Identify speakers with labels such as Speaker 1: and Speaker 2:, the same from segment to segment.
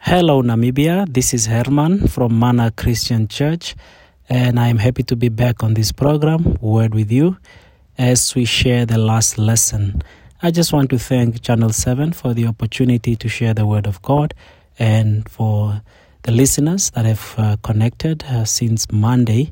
Speaker 1: Hello, Namibia. This is Herman from Mana Christian Church, and I'm happy to be back on this program, Word with You, as we share the last lesson. I just want to thank Channel 7 for the opportunity to share the Word of God, and for the listeners that have connected since Monday.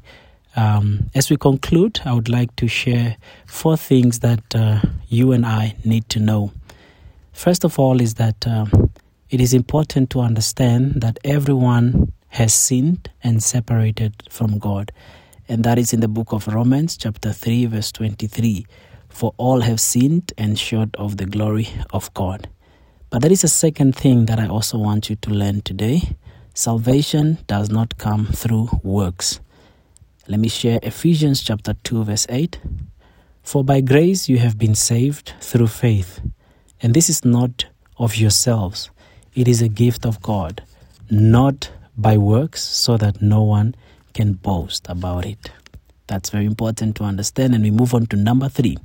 Speaker 1: As we conclude, I would like to share 4 things that you and I need to know. First of all is that it is important to understand that everyone has sinned and separated from God. And that is in the book of Romans chapter 3 verse 23. For all have sinned and short of the glory of God. But there is a second thing that I also want you to learn today. Salvation does not come through works. Let me share Ephesians chapter 2 verse 8. For by grace you have been saved through faith. And this is not of yourselves. It is a gift of God, not by works, so that no one can boast about it. That's very important to understand. And we move on to number 3.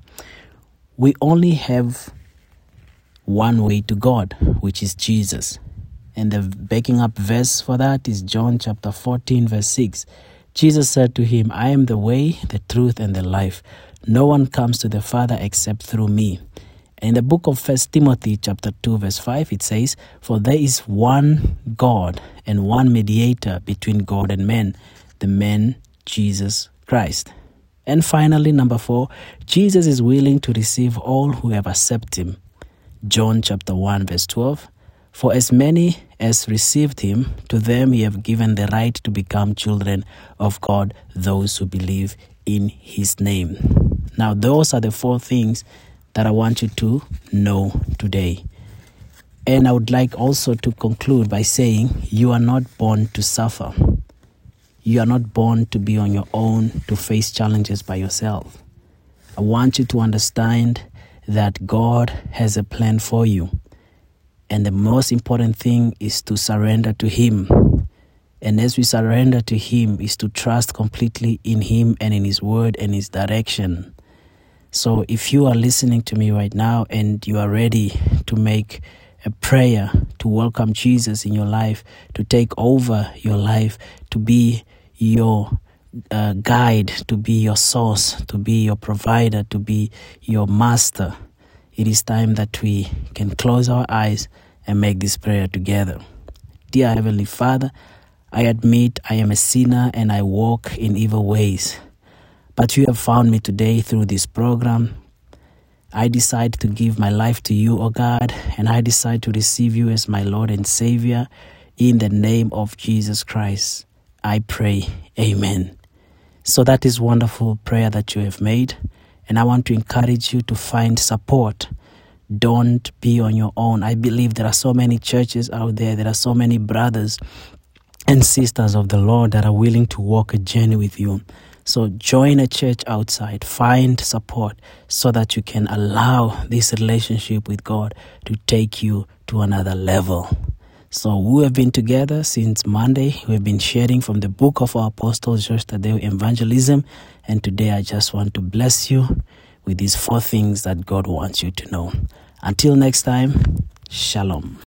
Speaker 1: We only have one way to God, which is Jesus. And the backing up verse for that is John chapter 14 verse 6. Jesus said to him, I am the way, the truth, and the life. No one comes to the Father except through me. In the book of 1 Timothy chapter 2 verse 5, it says, For there is one God and one mediator between God and men, the man Jesus Christ. And finally, number 4, Jesus is willing to receive all who have accepted him. John chapter 1 verse 12, For as many as received him, to them he have given the right to become children of God, those who believe in his name. Now, those are the 4 things that I want you to know today. And I would like also to conclude by saying you are not born to suffer. You are not born to be on your own, to face challenges by yourself. I want you to understand that God has a plan for you. And the most important thing is to surrender to him. And as we surrender to him is to trust completely in him and in his word and his direction. So if you are listening to me right now and you are ready to make a prayer to welcome Jesus in your life, to take over your life, to be your guide, to be your source, to be your provider, to be your master, it is time that we can close our eyes and make this prayer together. Dear Heavenly Father, I admit I am a sinner and I walk in evil ways. But you have found me today through this program. I decide to give my life to you, O God, and I decide to receive you as my Lord and Savior. In the name of Jesus Christ, I pray. Amen. So that is wonderful prayer that you have made. And I want to encourage you to find support. Don't be on your own. I believe there are so many churches out there. There are so many brothers and sisters of the Lord that are willing to walk a journey with you. So join a church outside, find support so that you can allow this relationship with God to take you to another level. So we have been together since Monday. We've been sharing from the book of our Apostle George Tadeo Evangelism. And today I just want to bless you with these 4 things that God wants you to know. Until next time, Shalom.